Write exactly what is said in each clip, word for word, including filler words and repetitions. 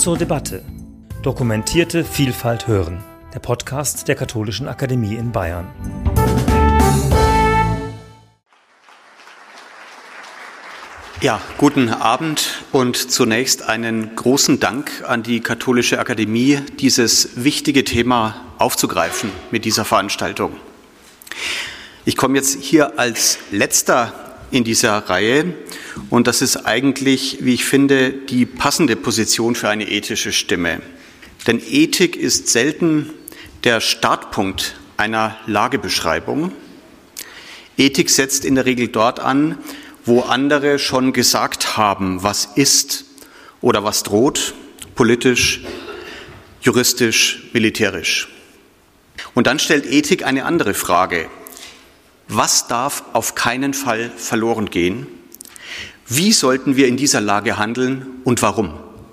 zur Debatte. Dokumentierte Vielfalt hören. Der Podcast der Katholischen Akademie in Bayern. Ja, guten Abend und zunächst einen großen Dank an die Katholische Akademie, dieses wichtige Thema aufzugreifen mit dieser Veranstaltung. Ich komme jetzt hier als Letzter in dieser Reihe und das ist eigentlich, wie ich finde, die passende Position für eine ethische Stimme. Denn Ethik ist selten der Startpunkt einer Lagebeschreibung. Ethik setzt in der Regel dort an, wo andere schon gesagt haben, was ist oder was droht, politisch, juristisch, militärisch. Und dann stellt Ethik eine andere Frage. Was darf auf keinen Fall verloren gehen? Wie sollten wir in dieser Lage handeln und warum?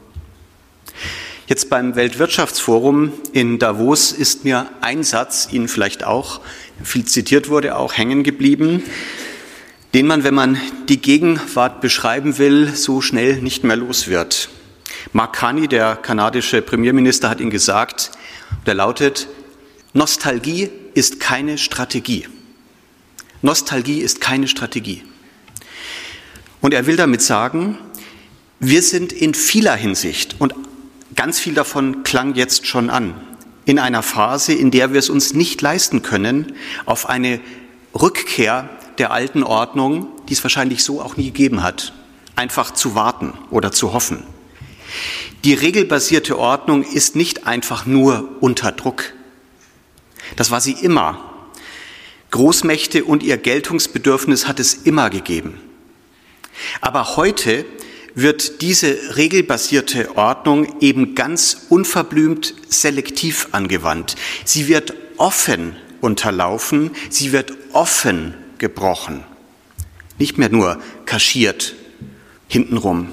Jetzt beim Weltwirtschaftsforum in Davos ist mir ein Satz, Ihnen vielleicht auch, viel zitiert wurde, auch hängen geblieben, den man, wenn man die Gegenwart beschreiben will, so schnell nicht mehr los wird. Mark Carney, der kanadische Premierminister, hat ihn gesagt, der lautet, Nostalgie ist keine Strategie. Nostalgie ist keine Strategie. Und er will damit sagen, wir sind in vieler Hinsicht, und ganz viel davon klang jetzt schon an, in einer Phase, in der wir es uns nicht leisten können, auf eine Rückkehr der alten Ordnung, die es wahrscheinlich so auch nie gegeben hat, einfach zu warten oder zu hoffen. Die regelbasierte Ordnung ist nicht einfach nur unter Druck. Das war sie immer. Großmächte und ihr Geltungsbedürfnis hat es immer gegeben. Aber heute wird diese regelbasierte Ordnung eben ganz unverblümt selektiv angewandt. Sie wird offen unterlaufen, sie wird offen gebrochen. Nicht mehr nur kaschiert, hintenrum,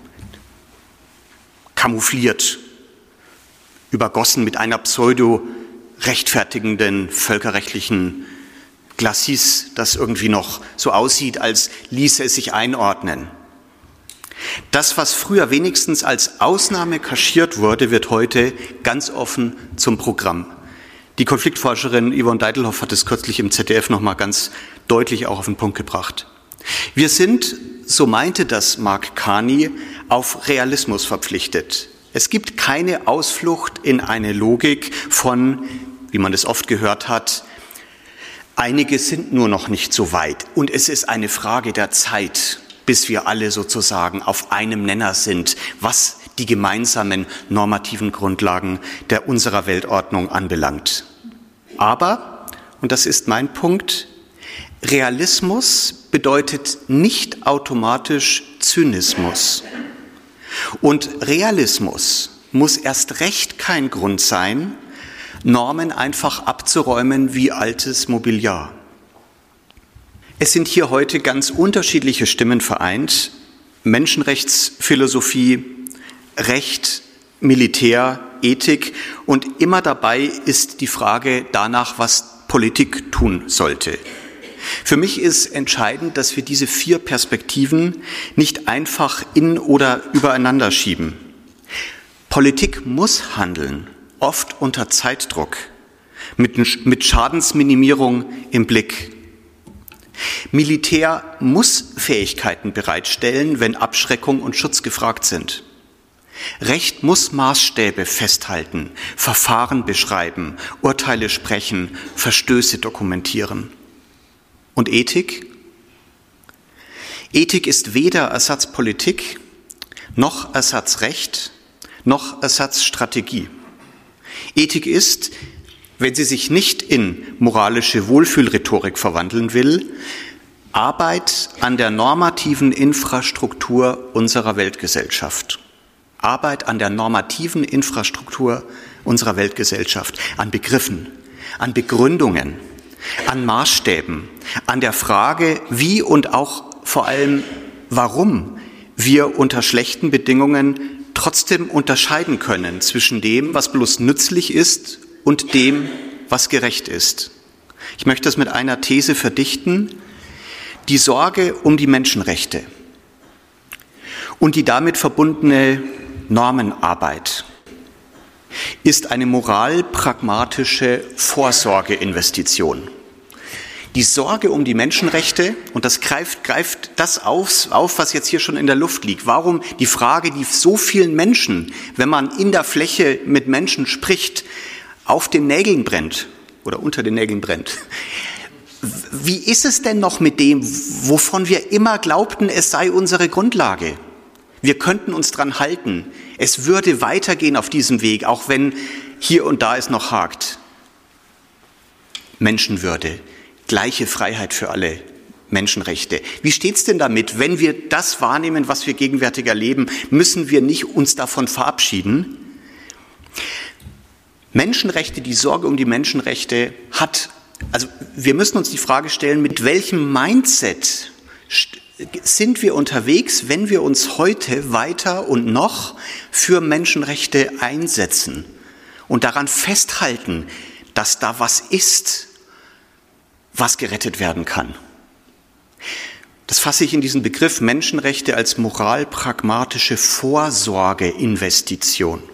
kamoufliert, übergossen mit einer pseudo-rechtfertigenden völkerrechtlichen Glacis, das irgendwie noch so aussieht, als ließe es sich einordnen. Das, was früher wenigstens als Ausnahme kaschiert wurde, wird heute ganz offen zum Programm. Die Konfliktforscherin Yvonne Deitelhoff hat es kürzlich im Z D F noch mal ganz deutlich auch auf den Punkt gebracht. Wir sind, so meinte das Mark Carney, auf Realismus verpflichtet. Es gibt keine Ausflucht in eine Logik von, wie man es oft gehört hat, einige sind nur noch nicht so weit und es ist eine Frage der Zeit, bis wir alle sozusagen auf einem Nenner sind, was die gemeinsamen normativen Grundlagen der unserer Weltordnung anbelangt. Aber, und das ist mein Punkt, Realismus bedeutet nicht automatisch Zynismus. Und Realismus muss erst recht kein Grund sein, Normen einfach abzuräumen wie altes Mobiliar. Es sind hier heute ganz unterschiedliche Stimmen vereint. Menschenrechtsphilosophie, Recht, Militär, Ethik und immer dabei ist die Frage danach, was Politik tun sollte. Für mich ist entscheidend, dass wir diese vier Perspektiven nicht einfach in oder übereinander schieben. Politik muss handeln, oft unter Zeitdruck, mit, mit Schadensminimierung im Blick. Militär muss Fähigkeiten bereitstellen, wenn Abschreckung und Schutz gefragt sind. Recht muss Maßstäbe festhalten, Verfahren beschreiben, Urteile sprechen, Verstöße dokumentieren. Und Ethik? Ethik ist weder Ersatzpolitik, noch Ersatzrecht, noch Ersatzstrategie. Ethik ist, wenn sie sich nicht in moralische Wohlfühlrhetorik verwandeln will, Arbeit an der normativen Infrastruktur unserer Weltgesellschaft. Arbeit an der normativen Infrastruktur unserer Weltgesellschaft, an Begriffen, an Begründungen, an Maßstäben, an der Frage, wie und auch vor allem warum wir unter schlechten Bedingungen trotzdem unterscheiden können zwischen dem, was bloß nützlich ist und dem, was gerecht ist. Ich möchte das mit einer These verdichten. Die Sorge um die Menschenrechte und die damit verbundene Normenarbeit ist eine moralpragmatische Vorsorgeinvestition. Die Sorge um die Menschenrechte, und das greift, greift das auf, auf, was jetzt hier schon in der Luft liegt. Warum die Frage, die so vielen Menschen, wenn man in der Fläche mit Menschen spricht, auf den Nägeln brennt oder unter den Nägeln brennt. Wie ist es denn noch mit dem, wovon wir immer glaubten, es sei unsere Grundlage? Wir könnten uns dran halten. Es würde weitergehen auf diesem Weg, auch wenn hier und da es noch hakt. Menschenwürde, gleiche Freiheit für alle, Menschenrechte. Wie steht's denn damit? Wenn wir das wahrnehmen, was wir gegenwärtig erleben, müssen wir nicht uns davon verabschieden? Menschenrechte, die Sorge um die Menschenrechte hat, also wir müssen uns die Frage stellen, mit welchem Mindset sind wir unterwegs, wenn wir uns heute weiter und noch für Menschenrechte einsetzen und daran festhalten, dass da was ist, was gerettet werden kann. Das fasse ich in diesen Begriff Menschenrechte als moralpragmatische Vorsorgeinvestition.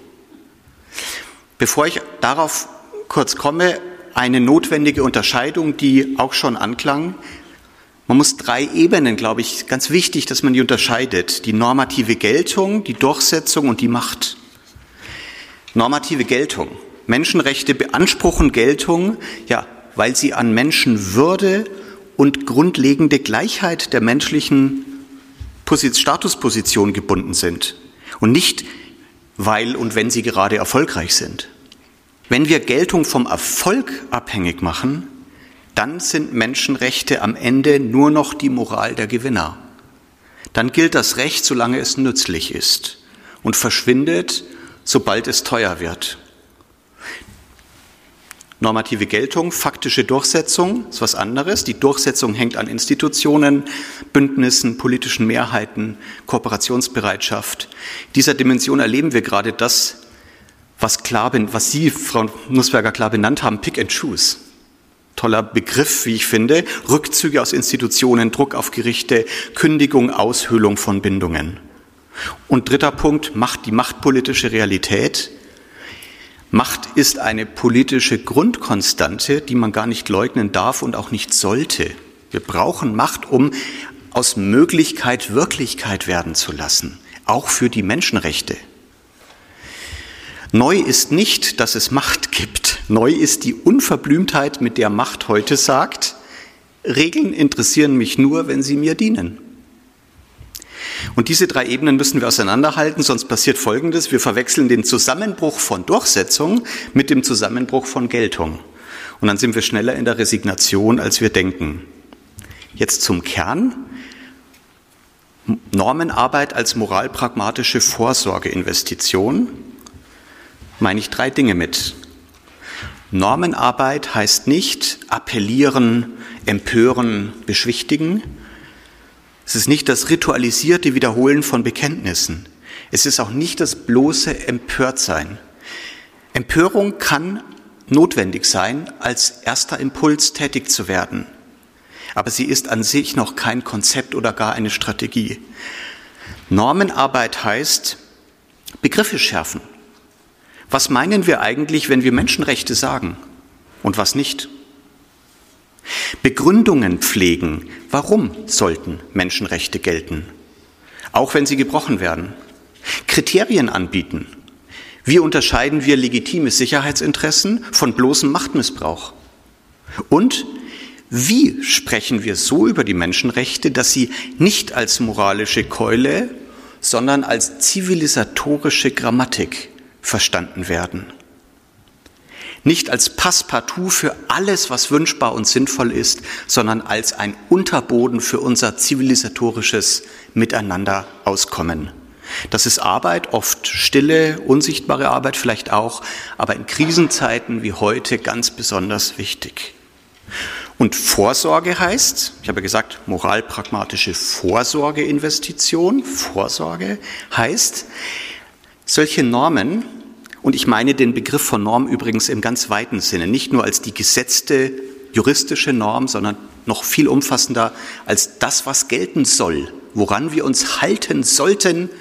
Bevor ich darauf kurz komme, eine notwendige Unterscheidung, die auch schon anklang. Man muss drei Ebenen, glaube ich, ganz wichtig, dass man die unterscheidet. Die normative Geltung, die Durchsetzung und die Macht. Normative Geltung. Menschenrechte beanspruchen Geltung, ja, weil sie an Menschenwürde und grundlegende Gleichheit der menschlichen Statusposition gebunden sind. Und nicht, weil und wenn sie gerade erfolgreich sind. Wenn wir Geltung vom Erfolg abhängig machen, dann sind Menschenrechte am Ende nur noch die Moral der Gewinner. Dann gilt das Recht, solange es nützlich ist und verschwindet, sobald es teuer wird. Normative Geltung, faktische Durchsetzung ist was anderes. Die Durchsetzung hängt an Institutionen, Bündnissen, politischen Mehrheiten, Kooperationsbereitschaft. In dieser Dimension erleben wir gerade das, was, klar, was Sie, Frau Nussberger, klar benannt haben, Pick and Choose. Toller Begriff, wie ich finde. Rückzüge aus Institutionen, Druck auf Gerichte, Kündigung, Aushöhlung von Bindungen. Und dritter Punkt, Macht, die machtpolitische Realität. Macht ist eine politische Grundkonstante, die man gar nicht leugnen darf und auch nicht sollte. Wir brauchen Macht, um aus Möglichkeit Wirklichkeit werden zu lassen, auch für die Menschenrechte. Neu ist nicht, dass es Macht gibt. Neu ist die Unverblümtheit, mit der Macht heute sagt, Regeln interessieren mich nur, wenn sie mir dienen. Und diese drei Ebenen müssen wir auseinanderhalten, sonst passiert Folgendes. Wir verwechseln den Zusammenbruch von Durchsetzung mit dem Zusammenbruch von Geltung. Und dann sind wir schneller in der Resignation, als wir denken. Jetzt zum Kern. Normenarbeit als moralpragmatische Vorsorgeinvestition. Meine ich drei Dinge mit. Normenarbeit heißt nicht appellieren, empören, beschwichtigen. Es ist nicht das ritualisierte Wiederholen von Bekenntnissen. Es ist auch nicht das bloße Empörtsein. Empörung kann notwendig sein, als erster Impuls tätig zu werden. Aber sie ist an sich noch kein Konzept oder gar eine Strategie. Normenarbeit heißt Begriffe schärfen. Was meinen wir eigentlich, wenn wir Menschenrechte sagen und was nicht? Begründungen pflegen. Warum sollten Menschenrechte gelten? Auch wenn sie gebrochen werden. Kriterien anbieten. Wie unterscheiden wir legitime Sicherheitsinteressen von bloßem Machtmissbrauch? Und wie sprechen wir so über die Menschenrechte, dass sie nicht als moralische Keule, sondern als zivilisatorische Grammatik verstanden werden? Nicht als Passepartout für alles, was wünschbar und sinnvoll ist, sondern als ein Unterboden für unser zivilisatorisches Miteinander-Auskommen. Das ist Arbeit, oft stille, unsichtbare Arbeit vielleicht auch, aber in Krisenzeiten wie heute ganz besonders wichtig. Und Vorsorge heißt, ich habe gesagt, moralpragmatische Vorsorgeinvestition. Vorsorge heißt, solche Normen, und ich meine den Begriff von Norm übrigens im ganz weiten Sinne, nicht nur als die gesetzte juristische Norm, sondern noch viel umfassender als das, was gelten soll, woran wir uns halten sollten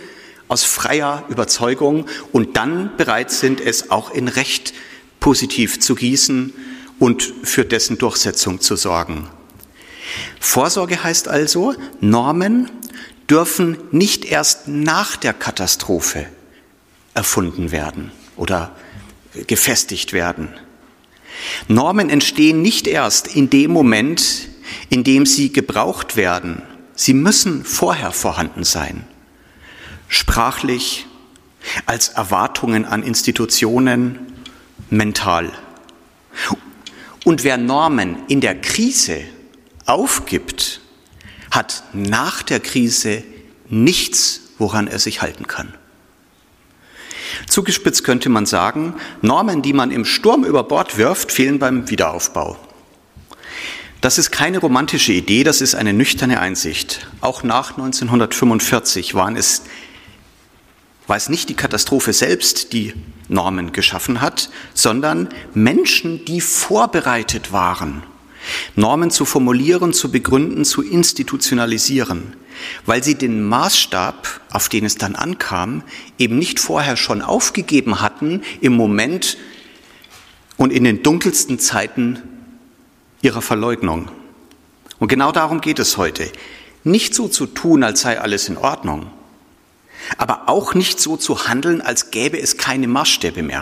aus freier Überzeugung und dann bereit sind, es auch in Recht positiv zu gießen und für dessen Durchsetzung zu sorgen. Vorsorge heißt also, Normen dürfen nicht erst nach der Katastrophe erfunden werden oder gefestigt werden. Normen entstehen nicht erst in dem Moment, in dem sie gebraucht werden. Sie müssen vorher vorhanden sein. Sprachlich, als Erwartungen an Institutionen, mental. Und wer Normen in der Krise aufgibt, hat nach der Krise nichts, woran er sich halten kann. Zugespitzt könnte man sagen, Normen, die man im Sturm über Bord wirft, fehlen beim Wiederaufbau. Das ist keine romantische Idee, das ist eine nüchterne Einsicht. Auch nach neunzehnhundertfünfundvierzig waren es, war es nicht die Katastrophe selbst, die Normen geschaffen hat, sondern Menschen, die vorbereitet waren, Normen zu formulieren, zu begründen, zu institutionalisieren, weil sie den Maßstab, auf den es dann ankam, eben nicht vorher schon aufgegeben hatten im Moment und in den dunkelsten Zeiten ihrer Verleugnung. Und genau darum geht es heute. Nicht so zu tun, als sei alles in Ordnung, aber auch nicht so zu handeln, als gäbe es keine Maßstäbe mehr.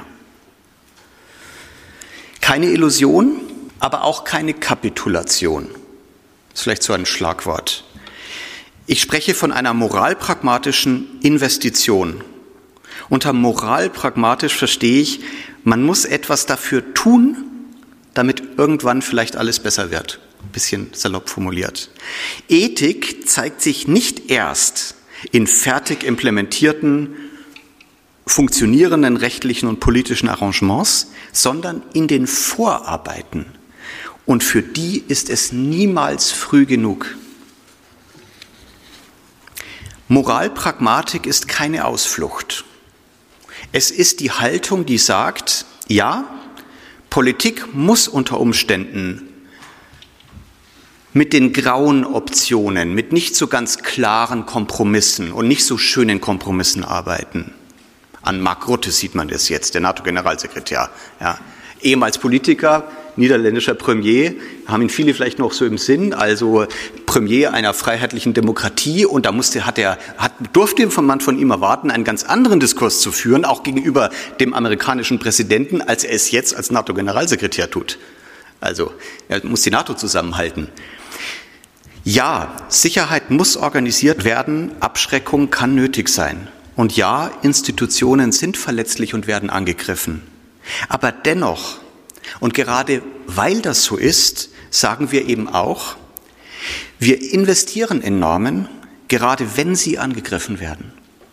Keine Illusion, aber auch keine Kapitulation. Das ist vielleicht so ein Schlagwort. Ich spreche von einer moralpragmatischen Investition. Unter moralpragmatisch verstehe ich, man muss etwas dafür tun, damit irgendwann vielleicht alles besser wird. Ein bisschen salopp formuliert. Ethik zeigt sich nicht erst in fertig implementierten, funktionierenden rechtlichen und politischen Arrangements, sondern in den Vorarbeiten. Und für die ist es niemals früh genug. Moralpragmatik ist keine Ausflucht. Es ist die Haltung, die sagt, ja, Politik muss unter Umständen mit den grauen Optionen, mit nicht so ganz klaren Kompromissen und nicht so schönen Kompromissen arbeiten. An Mark Rutte sieht man das jetzt, der NATO-Generalsekretär. Ja. Ehemals Politiker, niederländischer Premier, haben ihn viele vielleicht noch so im Sinn, also Premier einer freiheitlichen Demokratie, und da musste, hat er, hat, durfte man von ihm erwarten, einen ganz anderen Diskurs zu führen, auch gegenüber dem amerikanischen Präsidenten, als er es jetzt als NATO-Generalsekretär tut. Also er muss die NATO zusammenhalten. Ja, Sicherheit muss organisiert werden, Abschreckung kann nötig sein. Und ja, Institutionen sind verletzlich und werden angegriffen. Aber dennoch, und gerade weil das so ist, sagen wir eben auch, wir investieren in Normen, gerade wenn sie angegriffen werden.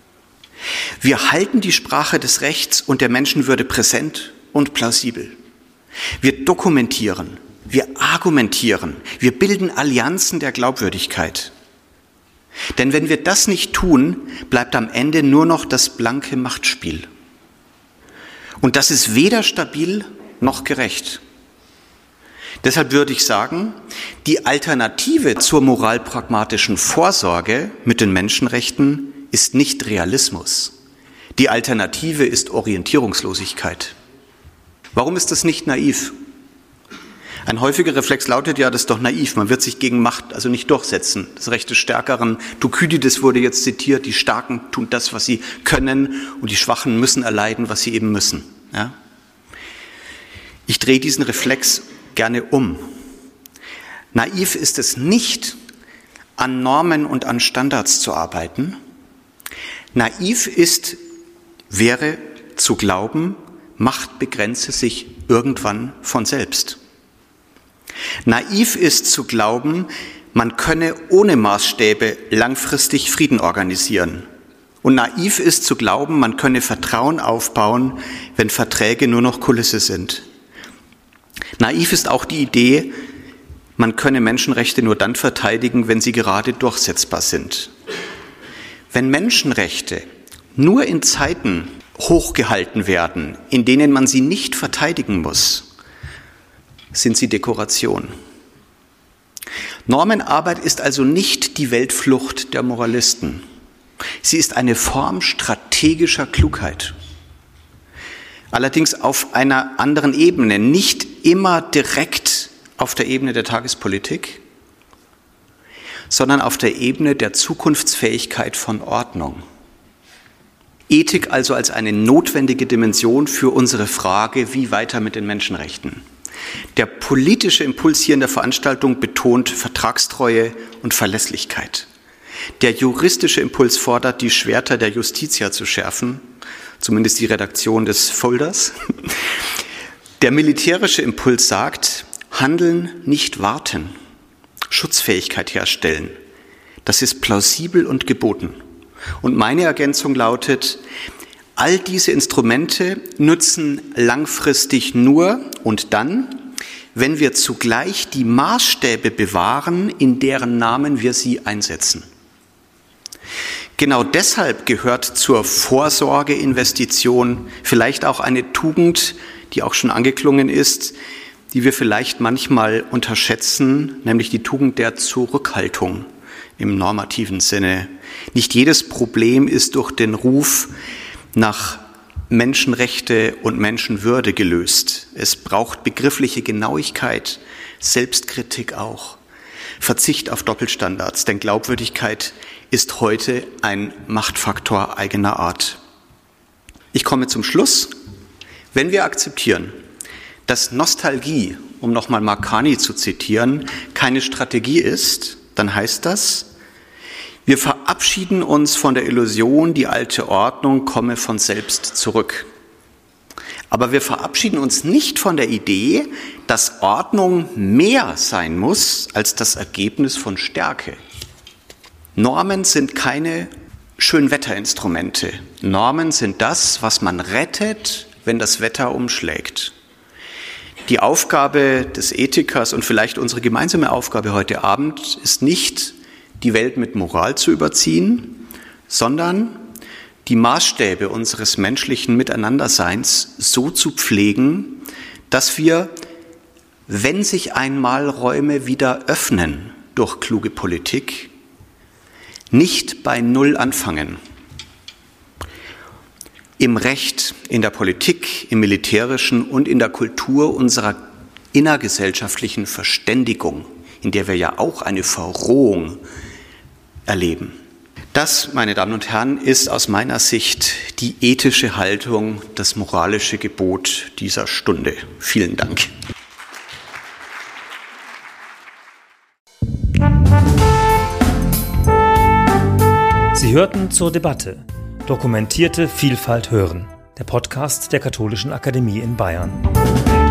Wir halten die Sprache des Rechts und der Menschenwürde präsent und plausibel. Wir dokumentieren, wir argumentieren, wir bilden Allianzen der Glaubwürdigkeit. Denn wenn wir das nicht tun, bleibt am Ende nur noch das blanke Machtspiel. Und das ist weder stabil noch gerecht. Deshalb würde ich sagen, die Alternative zur moralpragmatischen Vorsorge mit den Menschenrechten ist nicht Realismus. Die Alternative ist Orientierungslosigkeit. Warum ist das nicht naiv? Ein häufiger Reflex lautet ja, das ist doch naiv, man wird sich gegen Macht also nicht durchsetzen. Das Recht des Stärkeren, Thukydides wurde jetzt zitiert, die Starken tun das, was sie können, und die Schwachen müssen erleiden, was sie eben müssen. Ja? Ich drehe diesen Reflex gerne um. Naiv ist es nicht, an Normen und an Standards zu arbeiten. Naiv ist, wäre zu glauben, Macht begrenze sich irgendwann von selbst. Naiv ist zu glauben, man könne ohne Maßstäbe langfristig Frieden organisieren. Und naiv ist zu glauben, man könne Vertrauen aufbauen, wenn Verträge nur noch Kulisse sind. Naiv ist auch die Idee, man könne Menschenrechte nur dann verteidigen, wenn sie gerade durchsetzbar sind. Wenn Menschenrechte nur in Zeiten hochgehalten werden, in denen man sie nicht verteidigen muss, sind sie Dekoration. Normenarbeit ist also nicht die Weltflucht der Moralisten. Sie Sie ist eine Form strategischer Klugheit. Allerdings auf einer anderen Ebene, nicht immer direkt auf der Ebene der Tagespolitik, sondern auf der Ebene der Zukunftsfähigkeit von Ordnung. Ethik also als eine notwendige Dimension für unsere Frage, wie weiter mit den Menschenrechten. Der politische Impuls hier in der Veranstaltung betont Vertragstreue und Verlässlichkeit. Der juristische Impuls fordert, die Schwerter der Justitia zu schärfen, zumindest die Redaktion des Folders. Der militärische Impuls sagt, handeln, nicht warten, Schutzfähigkeit herstellen. Das ist plausibel und geboten. Und meine Ergänzung lautet, all diese Instrumente nützen langfristig nur und dann, wenn wir zugleich die Maßstäbe bewahren, in deren Namen wir sie einsetzen. Genau deshalb gehört zur Vorsorgeinvestition vielleicht auch eine Tugend, die auch schon angeklungen ist, die wir vielleicht manchmal unterschätzen, nämlich die Tugend der Zurückhaltung im normativen Sinne. Nicht jedes Problem ist durch den Ruf nach Menschenrechte und Menschenwürde gelöst. Es braucht begriffliche Genauigkeit, Selbstkritik auch, Verzicht auf Doppelstandards, denn Glaubwürdigkeit ist heute ein Machtfaktor eigener Art. Ich komme zum Schluss. Wenn wir akzeptieren, dass Nostalgie, um nochmal Makani zu zitieren, keine Strategie ist, dann heißt das, wir verabschieden uns von der Illusion, die alte Ordnung komme von selbst zurück. Aber wir verabschieden uns nicht von der Idee, dass Ordnung mehr sein muss als das Ergebnis von Stärke. Normen sind keine Schönwetterinstrumente. Normen sind das, was man rettet, wenn das Wetter umschlägt. Die Aufgabe des Ethikers und vielleicht unsere gemeinsame Aufgabe heute Abend ist nicht, die Welt mit Moral zu überziehen, sondern die Maßstäbe unseres menschlichen Miteinanderseins so zu pflegen, dass wir, wenn sich einmal Räume wieder öffnen durch kluge Politik, nicht bei Null anfangen. Im Recht, in der Politik, im Militärischen und in der Kultur unserer innergesellschaftlichen Verständigung, in der wir ja auch eine Verrohung erleben. Das, meine Damen und Herren, ist aus meiner Sicht die ethische Haltung, das moralische Gebot dieser Stunde. Vielen Dank. Sie hörten zur Debatte Dokumentierte Vielfalt hören, der Podcast der Katholischen Akademie in Bayern.